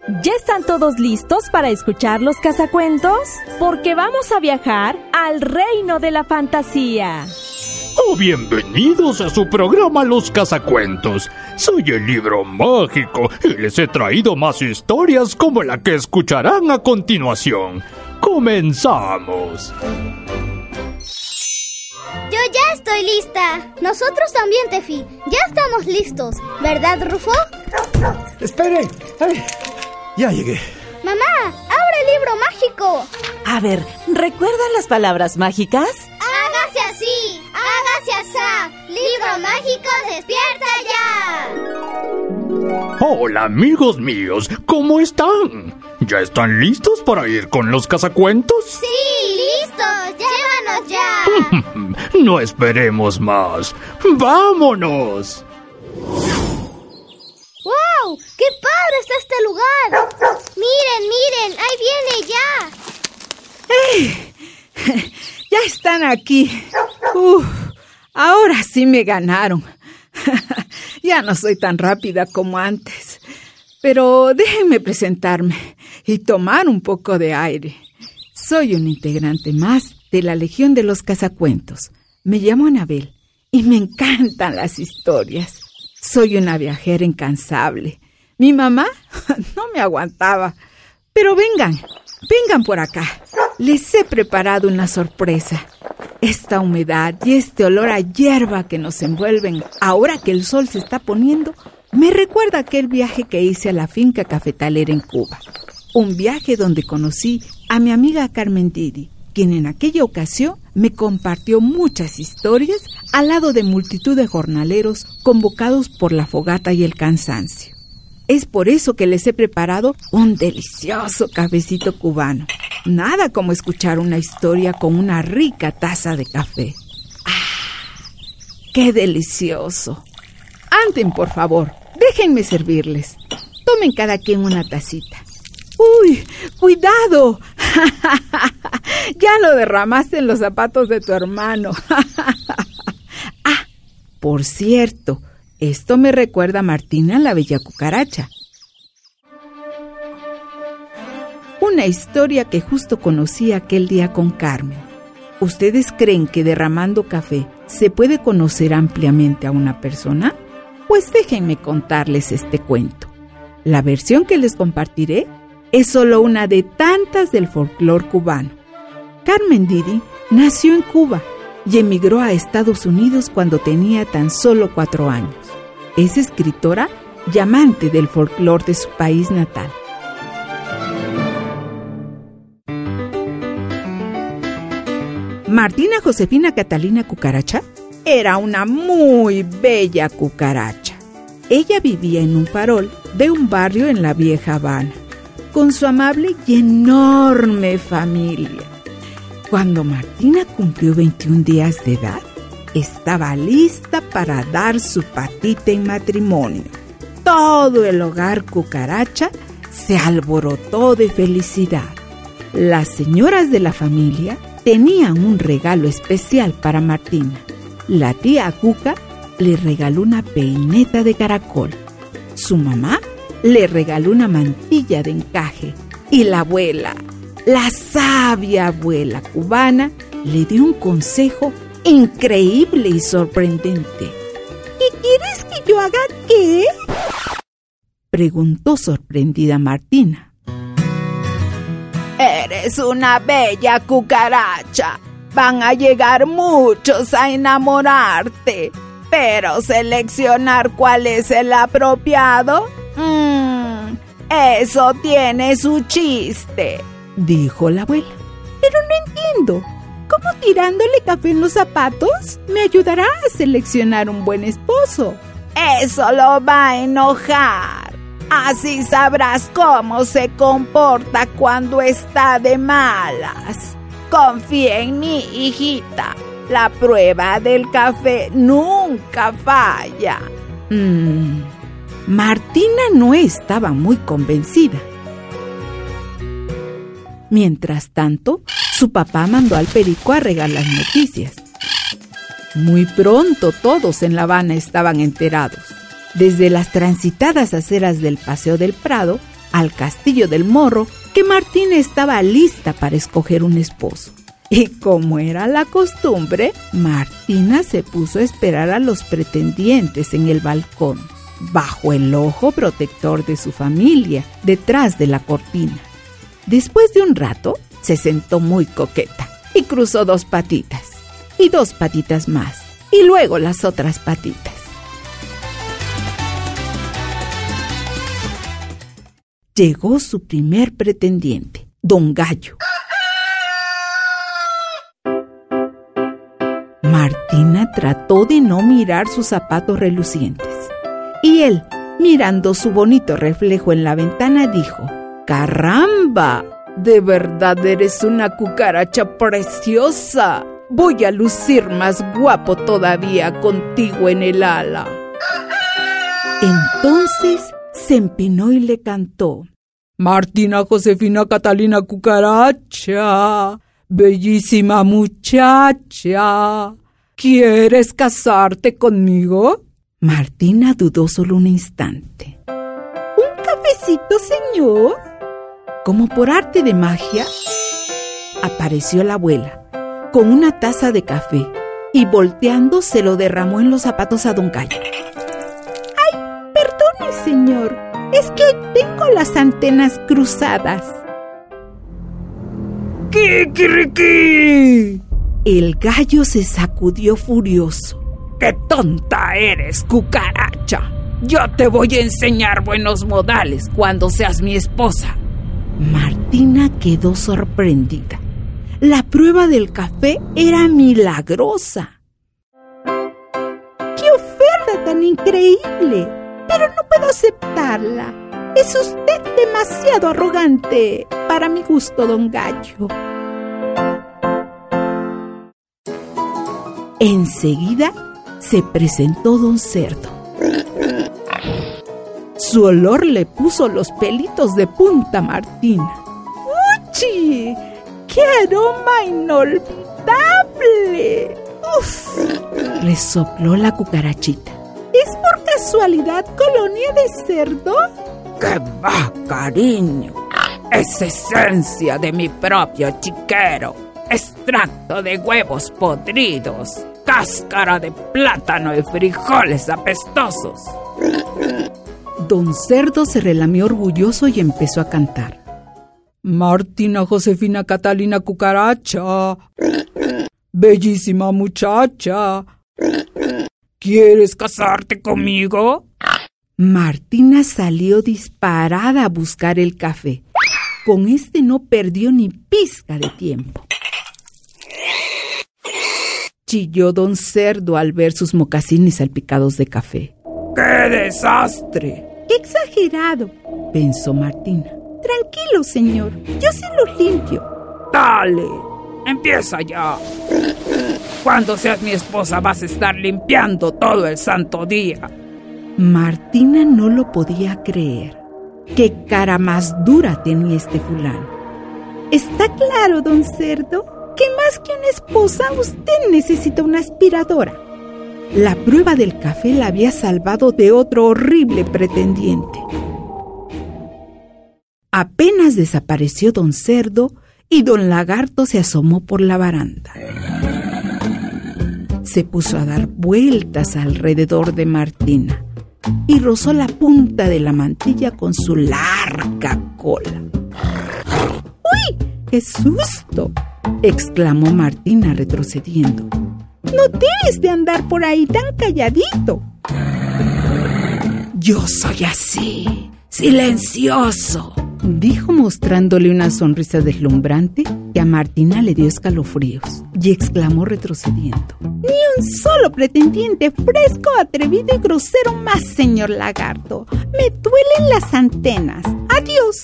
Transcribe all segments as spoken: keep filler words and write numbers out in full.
¿Ya están todos listos para escuchar los cazacuentos? Porque vamos a viajar al reino de la fantasía. Oh, bienvenidos a su programa Los Cazacuentos. Soy el libro mágico y les he traído más historias como la que escucharán a continuación. ¡Comenzamos! Yo ya estoy lista. Nosotros también, Tefi. Ya estamos listos, ¿verdad, Rufo? ¡Esperen! Ay, ya llegué. Mamá, abre el libro mágico. A ver, ¿recuerdan las palabras mágicas? Hágase así, hágase asá. Libro mágico, despierta ya. Hola, amigos míos, ¿cómo están? ¿Ya están listos para ir con los cazacuentos? Sí, listos, llévanos ya. No esperemos más. ¡Vámonos! ¡Wow! ¡Qué padre está este lugar! Miren, miren, ahí viene ya. ¡Ey! Ya están aquí. Uf, ahora sí me ganaron. Ya no soy tan rápida como antes. Pero déjenme presentarme y tomar un poco de aire. Soy un integrante más de la Legión de los Cazacuentos. Me llamo Anabel y me encantan las historias. Soy una viajera incansable. Mi mamá no me aguantaba. Pero vengan, vengan por acá. Les he preparado una sorpresa. Esta humedad y este olor a hierba que nos envuelven ahora que el sol se está poniendo me recuerda aquel viaje que hice a la finca cafetalera en Cuba. Un viaje donde conocí a mi amiga Carmen Didi, quien en aquella ocasión me compartió muchas historias al lado de multitud de jornaleros convocados por la fogata y el cansancio. Es por eso que les he preparado un delicioso cafecito cubano. Nada como escuchar una historia con una rica taza de café. ¡Ah! ¡Qué delicioso! Anden, por favor, déjenme servirles. Tomen cada quien una tacita. ¡Uy! ¡Cuidado! Ya lo derramaste en los zapatos de tu hermano. Ah, por cierto, esto me recuerda a Martina, la bella cucaracha. Una historia que justo conocí aquel día con Carmen. ¿Ustedes creen que derramando café se puede conocer ampliamente a una persona? Pues déjenme contarles este cuento. La versión que les compartiré es solo una de tantas del folclore cubano. Carmen Didi nació en Cuba y emigró a Estados Unidos cuando tenía tan solo cuatro años. Es escritora y amante del folclore de su país natal. Martina Josefina Catalina Cucaracha era una muy bella cucaracha. Ella vivía en un farol de un barrio en la vieja Habana, con su amable y enorme familia. Cuando Martina cumplió veintiún días de edad, estaba lista para dar su patita en matrimonio. Todo el hogar cucaracha se alborotó de felicidad. Las señoras de la familia tenían un regalo especial para Martina. La tía Cuca le regaló una peineta de caracol. Su mamá le regaló una mantilla de encaje. Y la abuela, la sabia abuela cubana, le dio un consejo increíble y sorprendente. ¿Qué quieres que yo haga qué? Preguntó sorprendida Martina. Eres una bella cucaracha. Van a llegar muchos a enamorarte. Pero seleccionar cuál es el apropiado, mmm, eso tiene su chiste, dijo la abuela. Pero no entiendo. ¿Cómo tirándole café en los zapatos me ayudará a seleccionar un buen esposo? Eso lo va a enojar. Así sabrás cómo se comporta cuando está de malas. Confía en mí, hijita. La prueba del café nunca falla. Mm, Martina no estaba muy convencida. Mientras tanto, su papá mandó al perico a regar las noticias. Muy pronto todos en La Habana estaban enterados. Desde las transitadas aceras del Paseo del Prado al castillo del Morro que Martina estaba lista para escoger un esposo. Y como era la costumbre, Martina se puso a esperar a los pretendientes en el balcón, bajo el ojo protector de su familia, detrás de la cortina. Después de un rato, se sentó muy coqueta y cruzó dos patitas, y dos patitas más, y luego las otras patitas. Llegó su primer pretendiente, Don Gallo. Martina trató de no mirar sus zapatos relucientes, y él, mirando su bonito reflejo en la ventana, dijo: ¡Caramba! De verdad eres una cucaracha preciosa. Voy a lucir más guapo todavía contigo en el ala. Entonces se empinó y le cantó: Martina Josefina Catalina Cucaracha, bellísima muchacha, ¿quieres casarte conmigo? Martina dudó solo un instante. ¿Un cafecito, señor? Como por arte de magia, apareció la abuela con una taza de café y volteando se lo derramó en los zapatos a Don Gallo. ¡Ay, perdone, señor! Es que hoy tengo las antenas cruzadas. ¡Kikiriki! El gallo se sacudió furioso. ¡Qué tonta eres, cucaracha! Yo te voy a enseñar buenos modales cuando seas mi esposa. Martina quedó sorprendida. La prueba del café era milagrosa. ¡Qué oferta tan increíble! Pero no puedo aceptarla. Es usted demasiado arrogante para mi gusto, Don Gallo. Enseguida se presentó Don Cerdo. Su olor le puso los pelitos de punta a Martina. ¡Uchi! ¡Qué aroma inolvidable! ¡Uf! Resopló la cucarachita. ¿Es por casualidad colonia de cerdo? ¡Qué va, cariño! Es esencia de mi propio chiquero. Extracto de huevos podridos, cáscara de plátano y frijoles apestosos. Don Cerdo se relamió orgulloso y empezó a cantar. Martina Josefina Catalina Cucaracha, bellísima muchacha, ¿quieres casarte conmigo? Martina salió disparada a buscar el café. Con este no perdió ni pizca de tiempo. Chilló Don Cerdo al ver sus mocasines salpicados de café. ¡Qué desastre! ¡Qué exagerado!, pensó Martina. Tranquilo, señor, yo sí los limpio. ¡Dale! ¡Empieza ya! Cuando seas mi esposa vas a estar limpiando todo el santo día. Martina no lo podía creer. ¡Qué cara más dura tenía este fulano! Está claro, Don Cerdo, que más que una esposa, usted necesita una aspiradora. La prueba del café la había salvado de otro horrible pretendiente. Apenas desapareció Don Cerdo y Don Lagarto se asomó por la baranda. Se puso a dar vueltas alrededor de Martina y rozó la punta de la mantilla con su larga cola. ¡Uy! ¡Qué susto!, exclamó Martina retrocediendo. No debes de andar por ahí tan calladito. Yo soy así, silencioso, dijo mostrándole una sonrisa deslumbrante que a Martina le dio escalofríos y exclamó retrocediendo. Ni un solo pretendiente fresco, atrevido y grosero más, señor Lagarto. Me duelen las antenas. Adiós.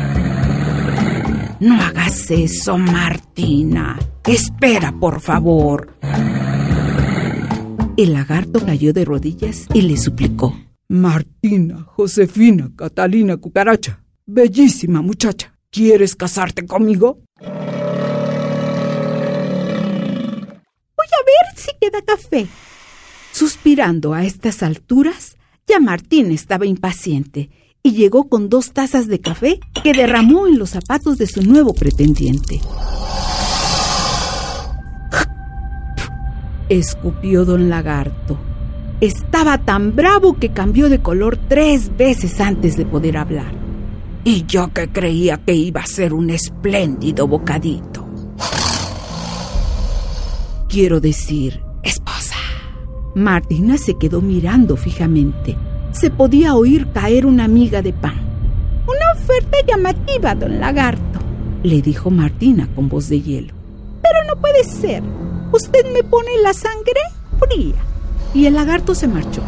No hagas eso, Martina. Espera, por favor. El lagarto cayó de rodillas y le suplicó. Martina Josefina Catalina Cucaracha, bellísima muchacha, ¿quieres casarte conmigo? Voy a ver si queda café. Suspirando a estas alturas, ya Martina estaba impaciente y llegó con dos tazas de café que derramó en los zapatos de su nuevo pretendiente. Escupió don Lagarto. Estaba tan bravo que cambió de color tres veces antes de poder hablar. Y yo que creía que iba a ser un espléndido bocadito. Quiero decir, esposa. Martina se quedó mirando fijamente. Se podía oír caer una miga de pan. Una oferta llamativa, don Lagarto, le dijo Martina con voz de hielo. Pero no puede ser. Usted me pone la sangre fría. Y el lagarto se marchó.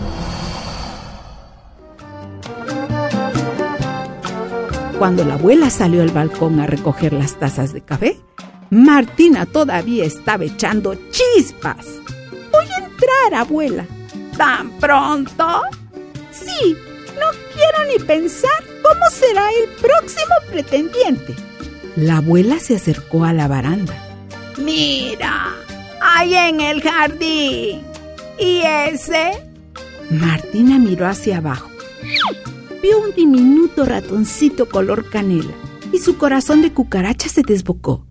Cuando la abuela salió al balcón a recoger las tazas de café, Martina todavía estaba echando chispas. Voy a entrar, abuela. ¿Tan pronto? Sí, no quiero ni pensar cómo será el próximo pretendiente. La abuela se acercó a la baranda. Mira, ahí en el jardín. ¿Y ese? Martina miró hacia abajo. Vio un diminuto ratoncito color canela y su corazón de cucaracha se desbocó.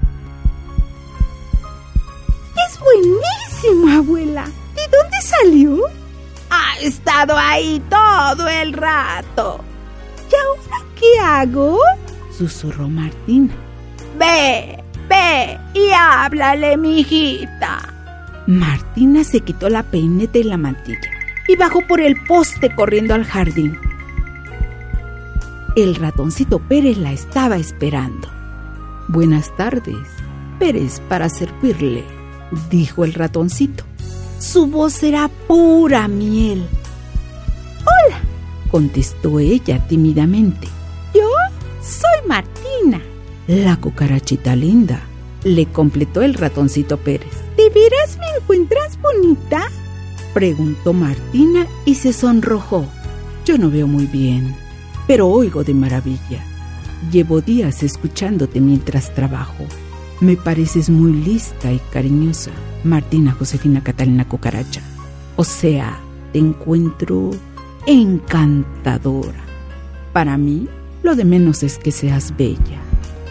¡Es buenísimo, abuela! ¿De dónde salió? Ha estado ahí todo el rato. ¿Y ahora qué hago? Susurró Martina. Ve, ve y háblale, mijita. Martina se quitó la peineta y la mantilla y bajó por el poste corriendo al jardín. El ratoncito Pérez la estaba esperando. Buenas tardes, Pérez, para servirle, dijo el ratoncito. Su voz era pura miel. Hola, contestó ella tímidamente. Yo soy Martina. La cucarachita linda, le completó el ratoncito Pérez. ¿De veras me encuentras bonita?, preguntó Martina y se sonrojó. Yo no veo muy bien, pero oigo de maravilla. Llevo días escuchándote mientras trabajo. Me pareces muy lista y cariñosa, Martina Josefina Catalina Cucaracha. O sea, te encuentro encantadora. Para mí, lo de menos es que seas bella.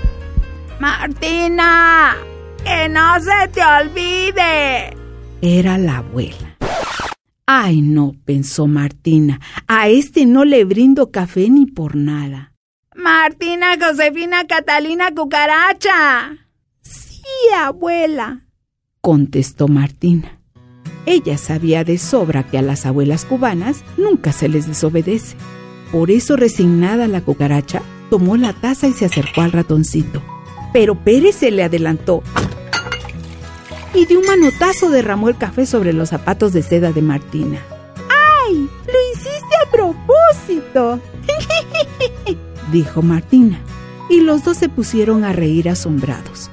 ¡Martina! ¡Que no se te olvide! Era la abuela. Ay, no, pensó Martina. A este no le brindo café ni por nada. Martina Josefina Catalina Cucaracha. Sí, abuela, contestó Martina. Ella sabía de sobra que a las abuelas cubanas nunca se les desobedece. Por eso, resignada, la cucaracha tomó la taza y se acercó al ratoncito. Pero Pérez se le adelantó y de un manotazo derramó el café sobre los zapatos de seda de Martina. ¡Ay! ¡Lo hiciste a propósito! dijo Martina, y los dos se pusieron a reír asombrados.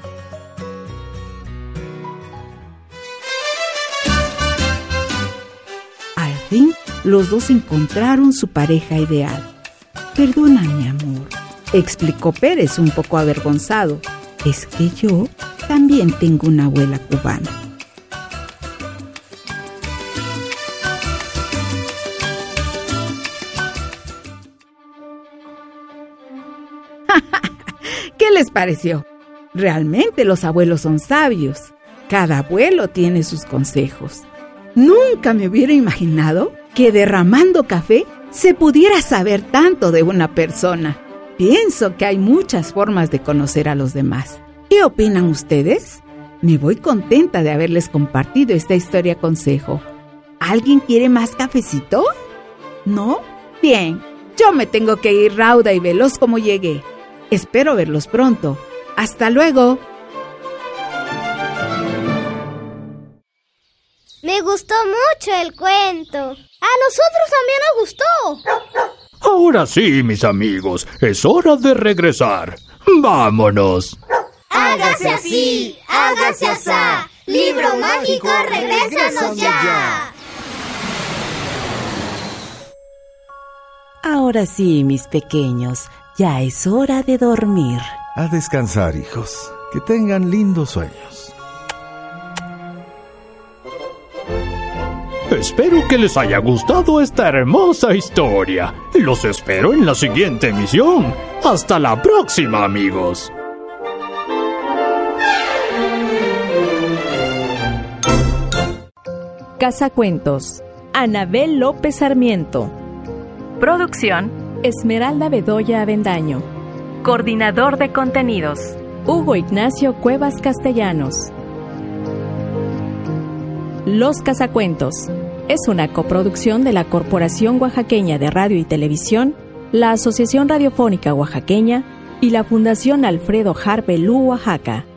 Al fin, los dos encontraron su pareja ideal. Perdona, mi amor, explicó Pérez un poco avergonzado. Es que yo también tengo una abuela cubana. ¿Qué les pareció? Realmente los abuelos son sabios. Cada abuelo tiene sus consejos. Nunca me hubiera imaginado que derramando café se pudiera saber tanto de una persona. Pienso que hay muchas formas de conocer a los demás. ¿Qué opinan ustedes? Me voy contenta de haberles compartido esta historia consejo. ¿Alguien quiere más cafecito? ¿No? Bien, yo me tengo que ir rauda y veloz como llegué. Espero verlos pronto. ¡Hasta luego! Me gustó mucho el cuento. A nosotros también nos gustó. Ahora sí, mis amigos, es hora de regresar. ¡Vámonos! ¡Hágase así! ¡Hágase asá! ¡Libro mágico, regrésanos ya! Ahora sí, mis pequeños, ya es hora de dormir. A descansar, hijos. Que tengan lindos sueños. Espero que les haya gustado esta hermosa historia. Los espero en la siguiente emisión. Hasta la próxima, amigos. Casacuentos, Anabel López Sarmiento. Producción, Esmeralda Bedoya Avendaño. Coordinador de contenidos, Hugo Ignacio Cuevas Castellanos. Los Casacuentos es una coproducción de la Corporación Oaxaqueña de Radio y Televisión, la Asociación Radiofónica Oaxaqueña y la Fundación Alfredo Harpe Lu Oaxaca.